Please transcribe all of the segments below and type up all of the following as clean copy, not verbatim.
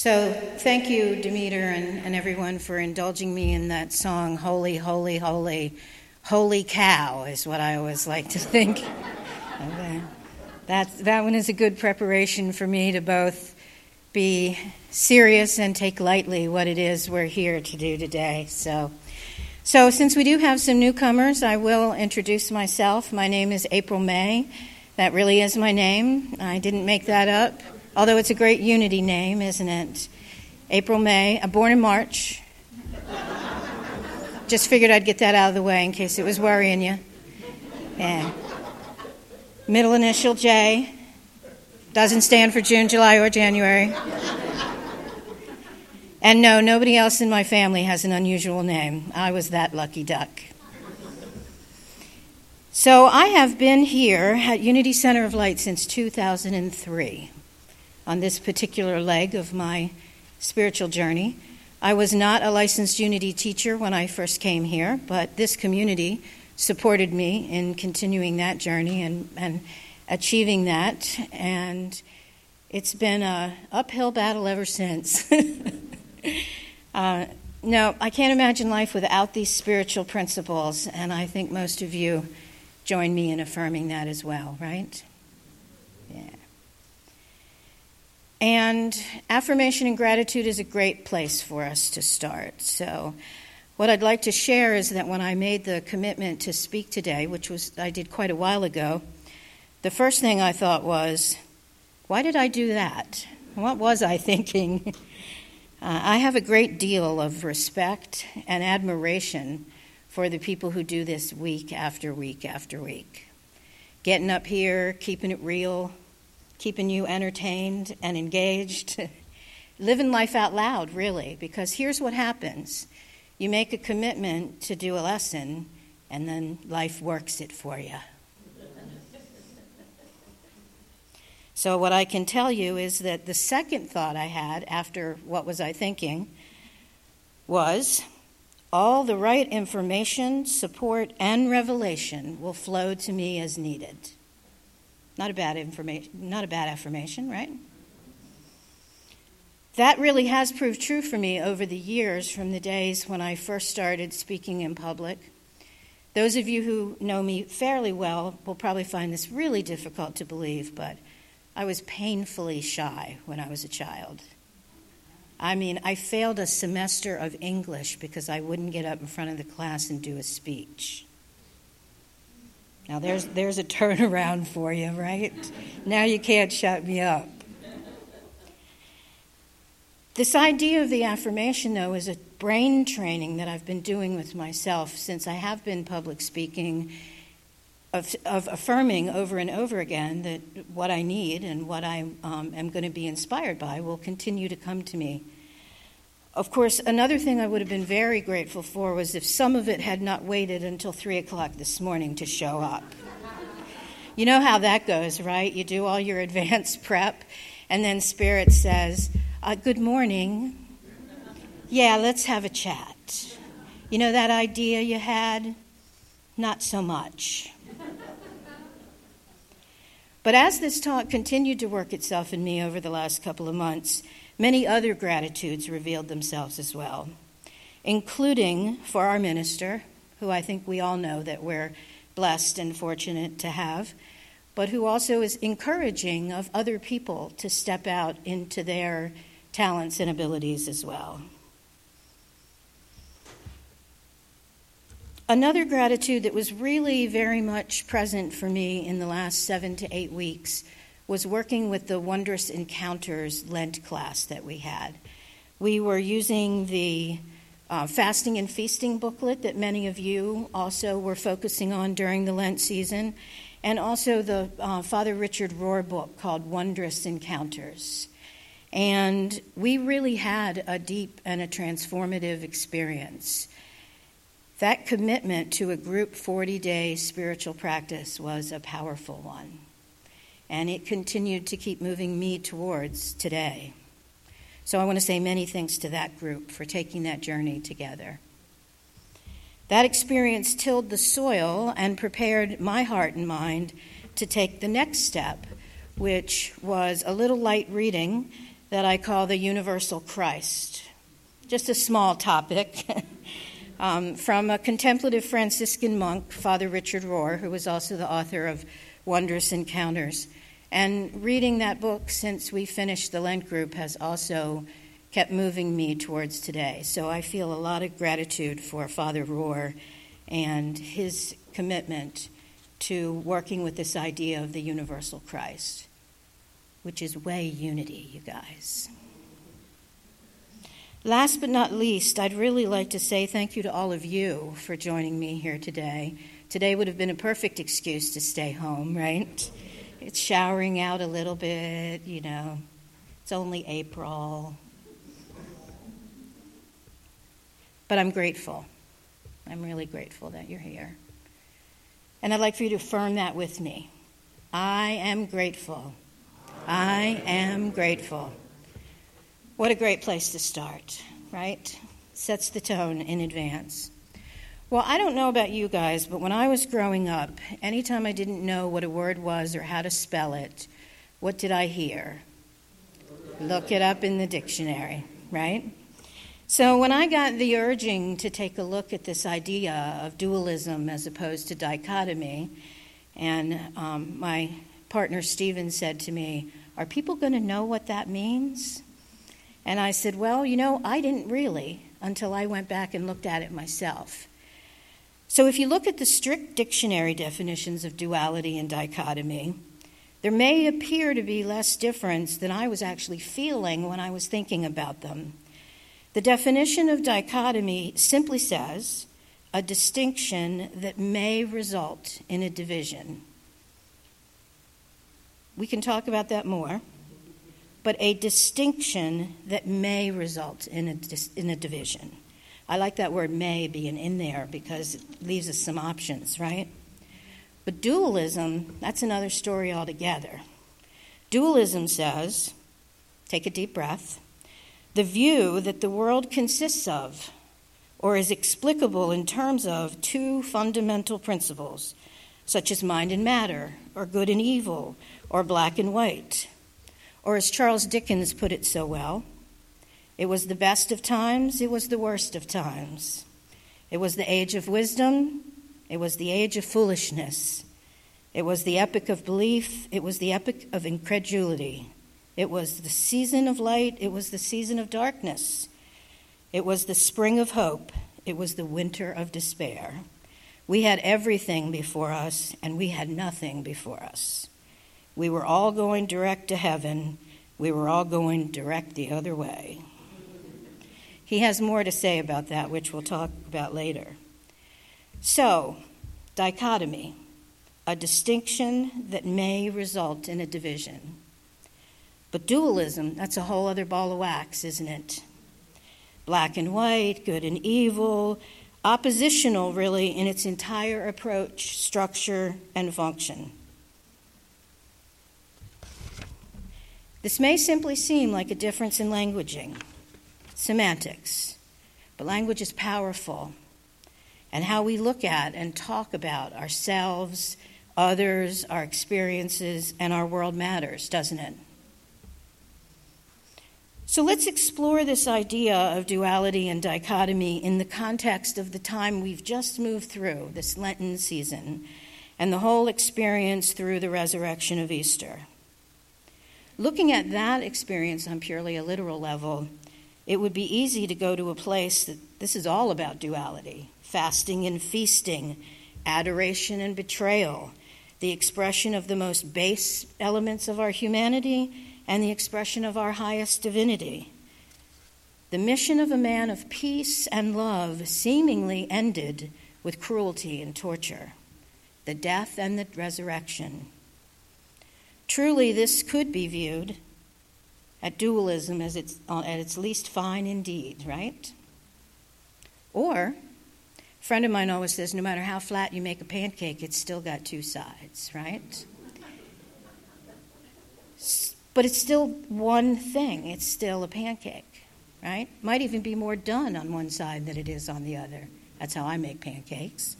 So thank you, Demeter, and everyone for indulging me in that song, Holy, Holy, Holy, Holy Cow, is what I always like to think. That one is a good preparation for me to both be serious and take lightly what it is we're here to do today. So since we do have some newcomers, I will introduce myself. My name is April May. That really is my name. I didn't make that up, although it's a great unity name, isn't it? April May. I'm born in March. Just figured I'd get that out of the way in case it was worrying you. Yeah. Middle initial J. Doesn't stand for June, July, or January. And no, nobody else in my family has an unusual name. I was that lucky duck. So I have been here at Unity Center of Light since 2003 on this particular leg of my spiritual journey. I was not a licensed Unity teacher when I first came here, but this community supported me in continuing that journey and achieving that, and it's been an uphill battle ever since. No, I can't imagine life without these spiritual principles, and I think most of you join me in affirming that as well, right? Yeah. And affirmation and gratitude is a great place for us to start. So what I'd like to share is that when I made the commitment to speak today, which I did quite a while ago, the first thing I thought was, why did I do that? What was I thinking? I have a great deal of respect and admiration for the people who do this week after week after week. Getting up here, keeping it real, keeping you entertained and engaged, living life out loud, really, because here's what happens. You make a commitment to do a lesson, and then life works it for you. So what I can tell you is that the second thought I had after what was I thinking was, all the right information, support, and revelation will flow to me as needed. Not a bad affirmation, right? That really has proved true for me over the years, from the days when I first started speaking in public. Those of you who know me fairly well will probably find this really difficult to believe, but I was painfully shy when I was a child. I mean, I failed a semester of English because I wouldn't get up in front of the class and do a speech. Now, there's a turnaround for you, right? Now you can't shut me up. This idea of the affirmation, though, is a brain training that I've been doing with myself since I have been public speaking, of affirming over and over again that what I need and what I am going to be inspired by will continue to come to me. Of course, another thing I would have been very grateful for was if some of it had not waited until 3 o'clock this morning to show up. You know how that goes, right? You do all your advanced prep, and then Spirit says, good morning. Yeah, let's have a chat. You know that idea you had? Not so much. But as this talk continued to work itself in me over the last couple of months, many other gratitudes revealed themselves as well, including for our minister, who I think we all know that we're blessed and fortunate to have, but who also is encouraging of other people to step out into their talents and abilities as well. Another gratitude that was really very much present for me in the last 7 to 8 weeks was working with the Wondrous Encounters Lent class that we had. We were using the fasting and feasting booklet that many of you also were focusing on during the Lent season, and also the Father Richard Rohr book called Wondrous Encounters. And we really had a deep and a transformative experience. That commitment to a group 40-day spiritual practice was a powerful one. And it continued to keep moving me towards today. So I want to say many thanks to that group for taking that journey together. That experience tilled the soil and prepared my heart and mind to take the next step, which was a little light reading that I call the Universal Christ. Just a small topic from a contemplative Franciscan monk, Father Richard Rohr, who was also the author of Wondrous Encounters. And reading that book since we finished the Lent group has also kept moving me towards today. So I feel a lot of gratitude for Father Rohr and his commitment to working with this idea of the universal Christ, which is way unity, you guys. Last but not least, I'd really like to say thank you to all of you for joining me here today. Today would have been a perfect excuse to stay home, right? It's showering out a little bit, you know. It's only April. But I'm grateful. I'm really grateful that you're here. And I'd like for you to affirm that with me. I am grateful. I am grateful. What a great place to start, right? Sets the tone in advance. Well, I don't know about you guys, but when I was growing up, anytime I didn't know what a word was or how to spell it, what did I hear? Look it up in the dictionary, right? So when I got the urging to take a look at this idea of dualism as opposed to dichotomy, and my partner Stephen said to me, "Are people going to know what that means?" And I said, well, you know, I didn't really until I went back and looked at it myself. So if you look at the strict dictionary definitions of duality and dichotomy, there may appear to be less difference than I was actually feeling when I was thinking about them. The definition of dichotomy simply says a distinction that may result in a division. We can talk about that more. But a distinction that may result in a division. I like that word may being in there because it leaves us some options, right? But dualism, that's another story altogether. Dualism says, take a deep breath, the view that the world consists of or is explicable in terms of two fundamental principles, such as mind and matter, or good and evil, or black and white. Or as Charles Dickens put it so well, it was the best of times, it was the worst of times. It was the age of wisdom, it was the age of foolishness. It was the epoch of belief, it was the epoch of incredulity. It was the season of light, it was the season of darkness. It was the spring of hope, it was the winter of despair. We had everything before us, and we had nothing before us. We were all going direct to heaven. We were all going direct the other way. He has more to say about that, which we'll talk about later. So, dichotomy, a distinction that may result in a division. But dualism, that's a whole other ball of wax, isn't it? Black and white, good and evil, oppositional really in its entire approach, structure, and function. This may simply seem like a difference in languaging, semantics, but language is powerful, and how we look at and talk about ourselves, others, our experiences, and our world matters, doesn't it? So let's explore this idea of duality and dichotomy in the context of the time we've just moved through, this Lenten season, and the whole experience through the resurrection of Easter. Looking at that experience on purely a literal level, it would be easy to go to a place that this is all about duality, fasting and feasting, adoration and betrayal, the expression of the most base elements of our humanity and the expression of our highest divinity. The mission of a man of peace and love seemingly ended with cruelty and torture, the death and the resurrection. Truly, this could be viewed at dualism as at its least fine indeed, right? Or, a friend of mine always says, no matter how flat you make a pancake, it's still got two sides, right? But it's still one thing. It's still a pancake, right? Might even be more done on one side than it is on the other. That's how I make pancakes.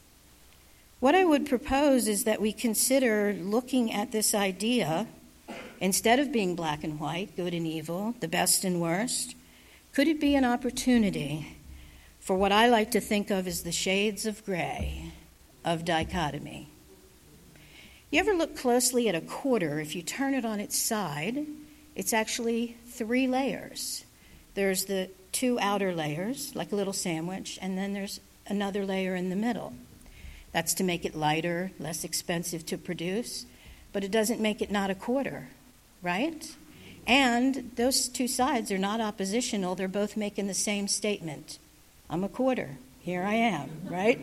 What I would propose is that we consider looking at this idea Instead of being black and white, good and evil, the best and worst, could it be an opportunity for what I like to think of as the shades of gray of dichotomy? You ever look closely at a quarter? If you turn it on its side, it's actually 3 layers. There's the 2 outer layers, like a little sandwich, and then there's another layer in the middle. That's to make it lighter, less expensive to produce, but it doesn't make it not a quarter, right? And those 2 sides are not oppositional. They're both making the same statement. I'm a quarter. Here I am, right?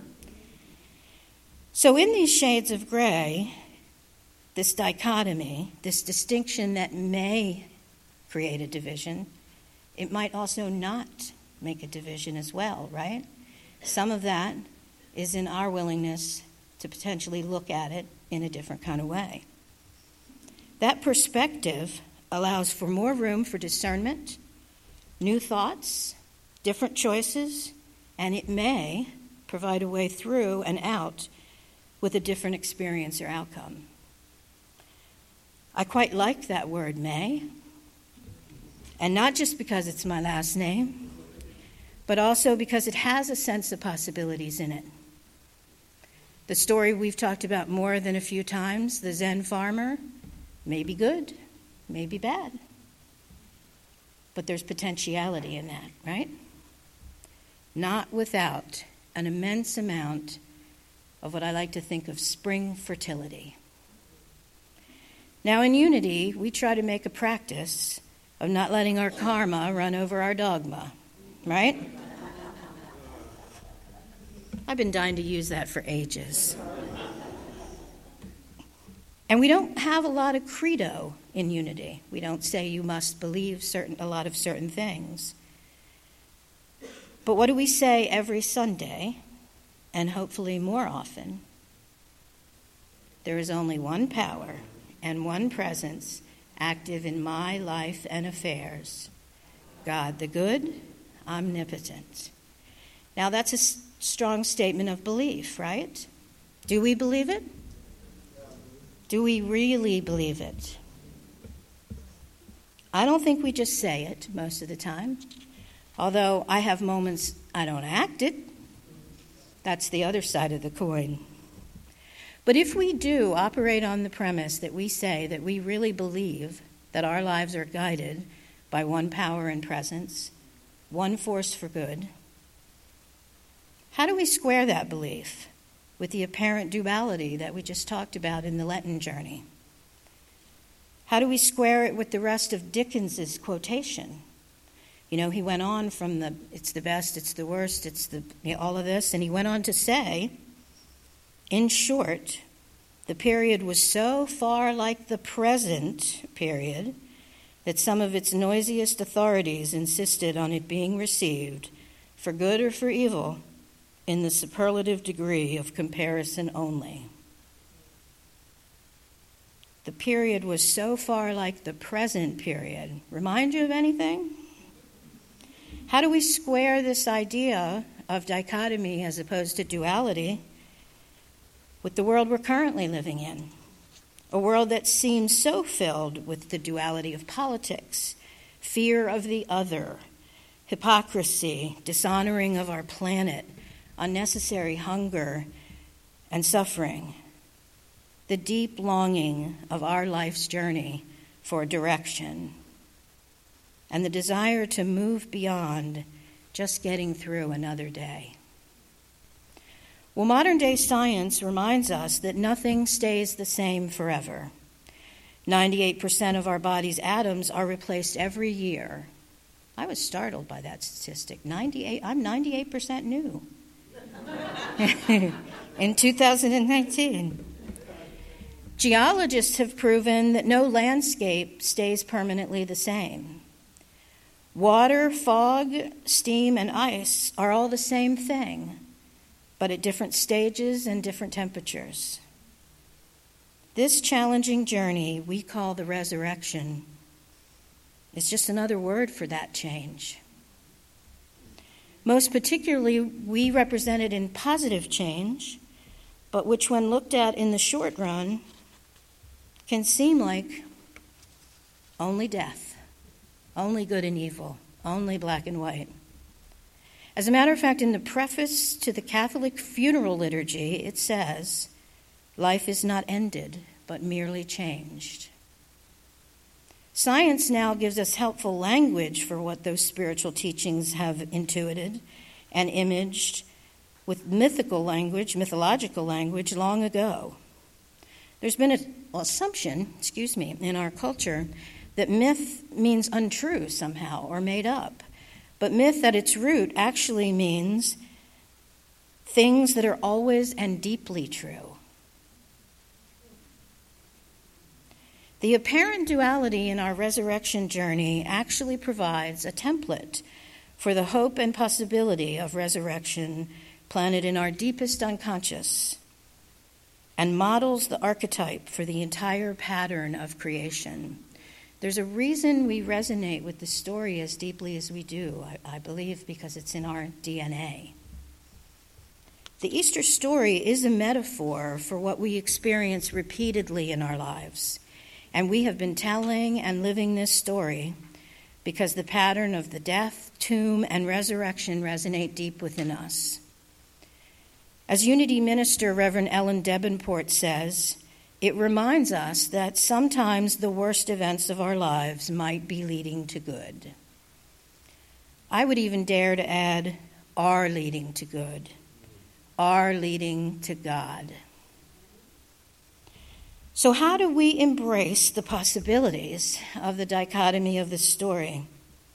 So in these shades of gray, this dichotomy, this distinction that may create a division, it might also not make a division as well, right? Some of that is in our willingness to potentially look at it in a different kind of way. That perspective allows for more room for discernment, new thoughts, different choices, and it may provide a way through and out with a different experience or outcome. I quite like that word, may, and not just because it's my last name, but also because it has a sense of possibilities in it. The story we've talked about more than a few times, the Zen farmer, may be good, may be bad, but there's potentiality in that, right? Not without an immense amount of what I like to think of spring fertility. Now, in Unity, we try to make a practice of not letting our karma run over our dogma, right? I've been dying to use that for ages. And we don't have a lot of credo in Unity. We don't say you must believe a lot of certain things. But what do we say every Sunday, and hopefully more often? There is only one power and one presence active in my life and affairs, God the good, omnipotent. Now that's a strong statement of belief, right? Do we believe it? Do we really believe it? I don't think we just say it most of the time, although I have moments I don't act it. That's the other side of the coin. But if we do operate on the premise that we say that we really believe that our lives are guided by one power and presence, one force for good, how do we square that belief with the apparent duality that we just talked about in the Lenten journey? How do we square it with the rest of Dickens's quotation? You know, he went on from it's the best, it's the worst, all of this, and he went on to say, in short, the period was so far like the present period that some of its noisiest authorities insisted on it being received, for good or for evil, in the superlative degree of comparison only. The period was so far like the present period. Remind you of anything? How do we square this idea of dichotomy as opposed to duality with the world we're currently living in? A world that seems so filled with the duality of politics, fear of the other, hypocrisy, dishonoring of our planet, unnecessary hunger and suffering, the deep longing of our life's journey for direction, and the desire to move beyond just getting through another day. Well, modern-day science reminds us that nothing stays the same forever. 98% of our body's atoms are replaced every year. I was startled by that statistic. I'm 98% new. In 2019. Geologists have proven that no landscape stays permanently the same. Water, fog, steam, and ice are all the same thing, but at different stages and different temperatures. This challenging journey we call the resurrection is just another word for that change. Most particularly, we represent it in positive change, but which when looked at in the short run can seem like only death, only good and evil, only black and white. As a matter of fact, in the preface to the Catholic funeral liturgy, it says, "Life is not ended, but merely changed." Science now gives us helpful language for what those spiritual teachings have intuited and imaged with mythological language long ago. There's been an assumption, in our culture that myth means untrue somehow or made up. But myth at its root actually means things that are always and deeply true. The apparent duality in our resurrection journey actually provides a template for the hope and possibility of resurrection planted in our deepest unconscious and models the archetype for the entire pattern of creation. There's a reason we resonate with the story as deeply as we do, I believe, because it's in our DNA. The Easter story is a metaphor for what we experience repeatedly in our lives. And we have been telling and living this story because the pattern of the death, tomb, and resurrection resonate deep within us. As Unity Minister Reverend Ellen Debenport says, it reminds us that sometimes the worst events of our lives might be leading to good. I would even dare to add, are leading to good, are leading to God. So how do we embrace the possibilities of the dichotomy of the story?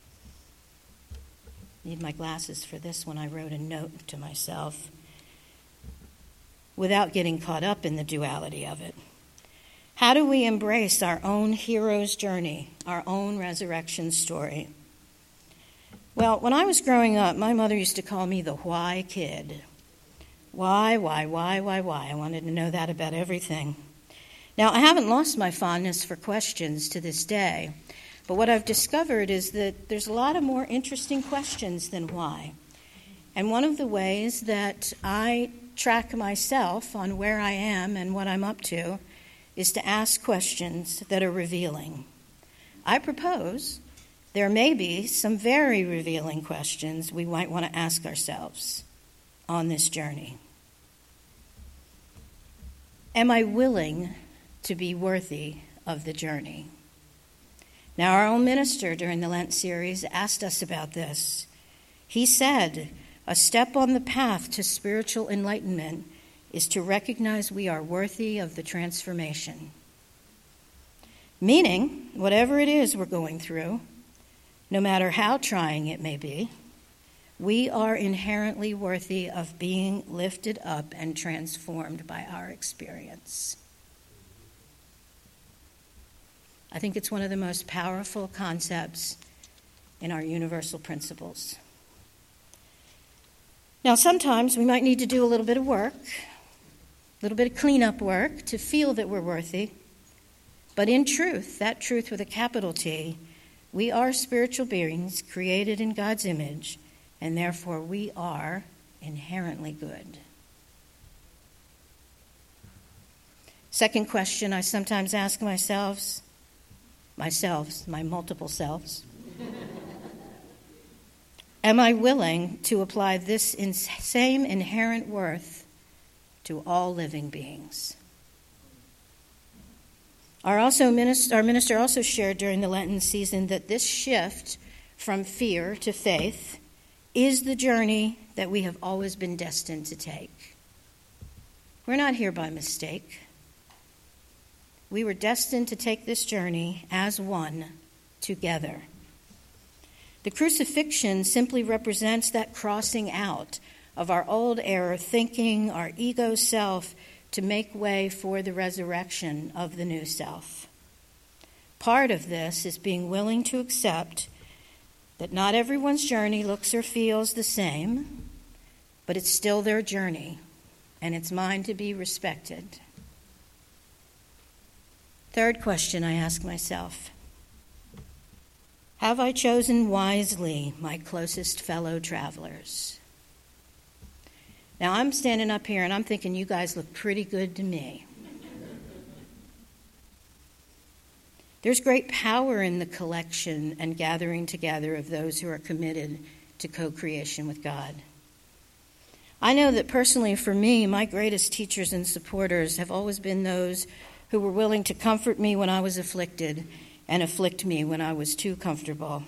I need my glasses for this one. I wrote a note to myself without getting caught up in the duality of it. How do we embrace our own hero's journey, our own resurrection story? Well, when I was growing up, my mother used to call me the why kid. Why? I wanted to know that about everything. Now, I haven't lost my fondness for questions to this day, but what I've discovered is that there's a lot of more interesting questions than why. And one of the ways that I track myself on where I am and what I'm up to is to ask questions that are revealing. I propose there may be some very revealing questions we might want to ask ourselves on this journey. Am I willing to be worthy of the journey? Now, our own minister during the Lent series asked us about this. He said, a step on the path to spiritual enlightenment is to recognize we are worthy of the transformation. Meaning, whatever it is we're going through, no matter how trying it may be, we are inherently worthy of being lifted up and transformed by our experience. I think it's one of the most powerful concepts in our universal principles. Now, sometimes we might need to do a little bit of work, a little bit of cleanup work to feel that we're worthy. But in truth, that truth with a capital T, we are spiritual beings created in God's image, and therefore we are inherently good. Second question I sometimes ask myself, my multiple selves, am I willing to apply this same inherent worth to all living beings? Our minister also shared during the Lenten season that this shift from fear to faith is the journey that we have always been destined to take. We're not here by mistake. We were destined to take this journey as one, together. The crucifixion simply represents that crossing out of our old error thinking, our ego self, to make way for the resurrection of the new self. Part of this is being willing to accept that not everyone's journey looks or feels the same, but it's still their journey, and it's mine to be respected. Third question I ask myself, have I chosen wisely my closest fellow travelers? Now, I'm standing up here and I'm thinking you guys look pretty good to me. There's great power in the collection and gathering together of those who are committed to co-creation with God. I know that personally for me, my greatest teachers and supporters have always been those who were willing to comfort me when I was afflicted and afflict me when I was too comfortable.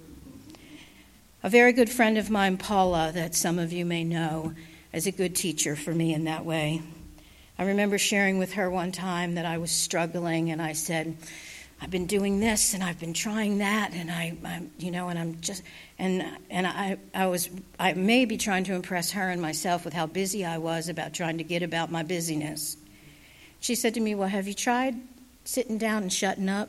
A very good friend of mine, Paula, that some of you may know, is a good teacher for me in that way. I remember sharing with her one time that I was struggling, and I said, I've been doing this and I've been trying that, and I may be trying to impress her and myself with how busy I was about trying to get about my busyness. She said to me, well, have you tried sitting down and shutting up?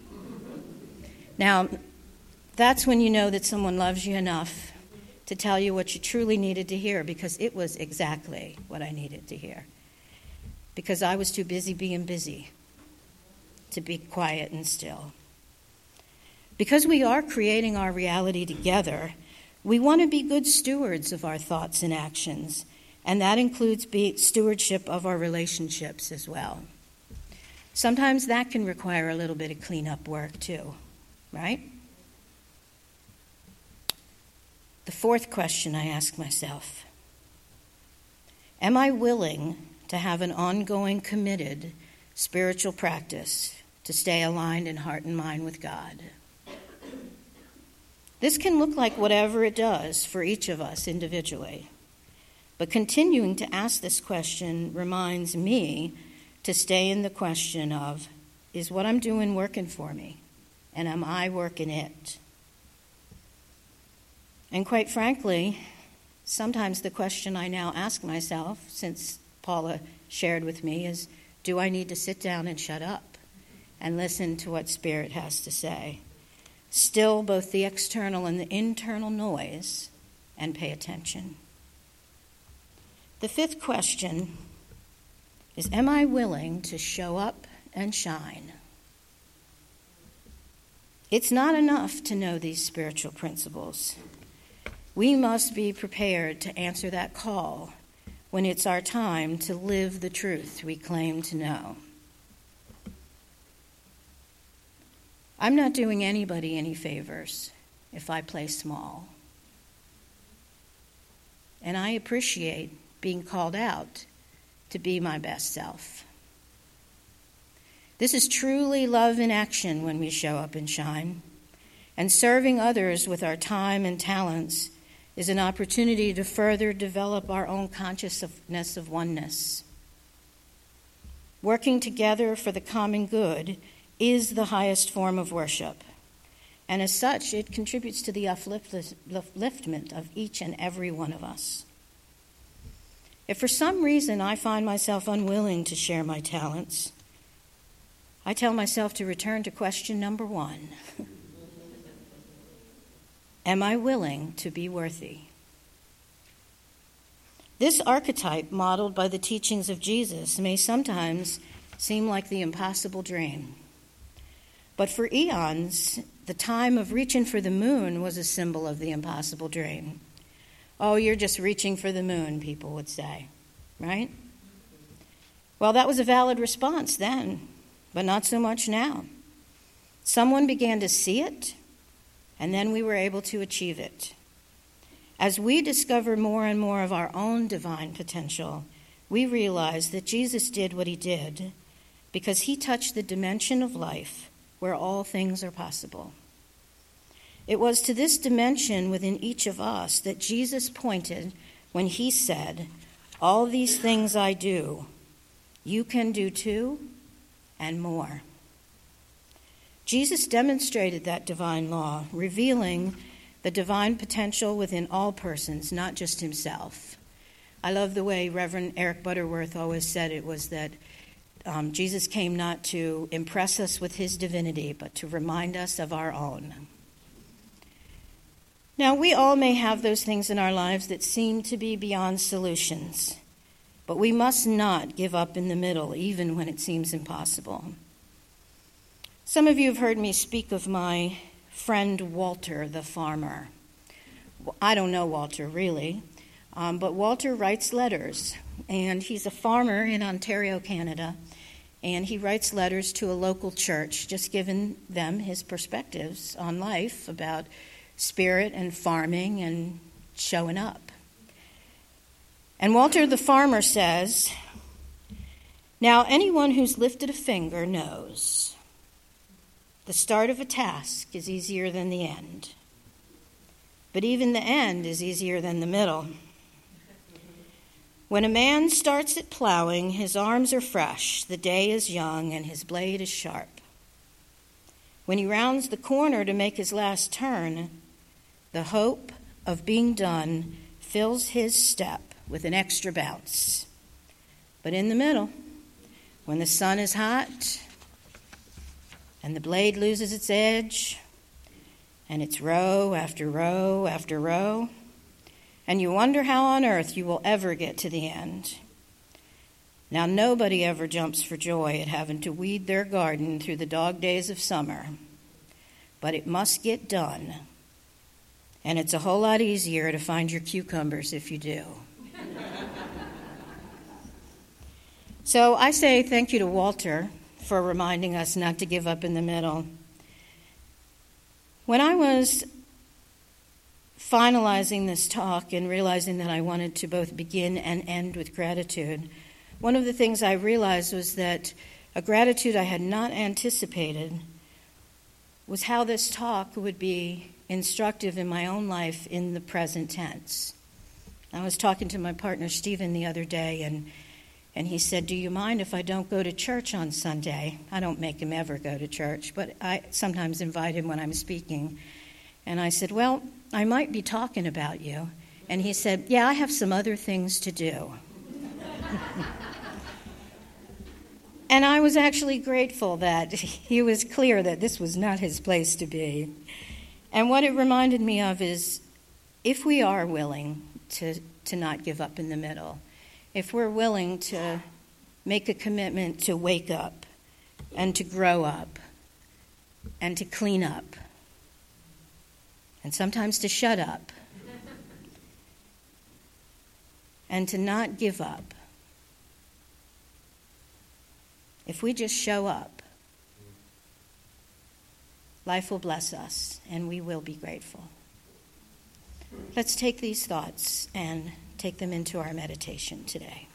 Now, that's when you know that someone loves you enough to tell you what you truly needed to hear, because it was exactly what I needed to hear. Because I was too busy being busy to be quiet and still. Because we are creating our reality together, we want to be good stewards of our thoughts and actions, and that includes stewardship of our relationships as well. Sometimes that can require a little bit of cleanup work too, right? The fourth question I ask myself: am I willing to have an ongoing, committed spiritual practice to stay aligned in heart and mind with God? This can look like whatever it does for each of us individually. But continuing to ask this question reminds me to stay in the question of, is what I'm doing working for me? And am I working it? And quite frankly, sometimes the question I now ask myself, since Paula shared with me, is, do I need to sit down and shut up and listen to what Spirit has to say? Still both the external and the internal noise, and pay attention. The fifth question is, am I willing to show up and shine? It's not enough to know these spiritual principles. We must be prepared to answer that call when it's our time to live the truth we claim to know. I'm not doing anybody any favors if I play small. And I appreciate being called out to be my best self. This is truly love in action when we show up and shine. And serving others with our time and talents is an opportunity to further develop our own consciousness of oneness. Working together for the common good is the highest form of worship. And as such, it contributes to the upliftment of each and every one of us. If for some reason I find myself unwilling to share my talents, I tell myself to return to question number 1. Am I willing to be worthy? This archetype, modeled by the teachings of Jesus, may sometimes seem like the impossible dream. But for eons, the time of reaching for the moon was a symbol of the impossible dream. Oh, you're just reaching for the moon, people would say, right? Well, that was a valid response then, but not so much now. Someone began to see it, and then we were able to achieve it. As we discover more and more of our own divine potential, we realize that Jesus did what he did because he touched the dimension of life where all things are possible. It was to this dimension within each of us that Jesus pointed when he said, "All these things I do, you can do too, and more." Jesus demonstrated that divine law, revealing the divine potential within all persons, not just himself. I love the way Reverend Eric Butterworth always said it was that Jesus came not to impress us with his divinity, but to remind us of our own. Now, we all may have those things in our lives that seem to be beyond solutions, but we must not give up in the middle, even when it seems impossible. Some of you have heard me speak of my friend Walter, the farmer. I don't know Walter, really, but Walter writes letters, and he's a farmer in Ontario, Canada, and he writes letters to a local church, just giving them his perspectives on life about spirit and farming and showing up. And Walter the farmer says, "Now anyone who's lifted a finger knows the start of a task is easier than the end, but even the end is easier than the middle. When a man starts at plowing, his arms are fresh, the day is young, and his blade is sharp. When he rounds the corner to make his last turn, the hope of being done fills his step with an extra bounce. But in the middle, when the sun is hot and the blade loses its edge, and it's row after row after row, and you wonder how on earth you will ever get to the end. Now, nobody ever jumps for joy at having to weed their garden through the dog days of summer, but it must get done, and it's a whole lot easier to find your cucumbers if you do." So I say thank you to Walter for reminding us not to give up in the middle. When I was finalizing this talk and realizing that I wanted to both begin and end with gratitude, one of the things I realized was that a gratitude I had not anticipated was how this talk would be instructive in my own life in the present tense. I was talking to my partner Stephen the other day, and he said, "Do you mind if I don't go to church on Sunday?" I don't make him ever go to church, but I sometimes invite him when I'm speaking. And I said, "Well, I might be talking about you." And he said, "Yeah, I have some other things to do." And I was actually grateful that he was clear that this was not his place to be. And what it reminded me of is, if we are willing to not give up in the middle, if we're willing to make a commitment to wake up and to grow up and to clean up, and sometimes to shut up, and to not give up. If we just show up, life will bless us, and we will be grateful. Let's take these thoughts and take them into our meditation today.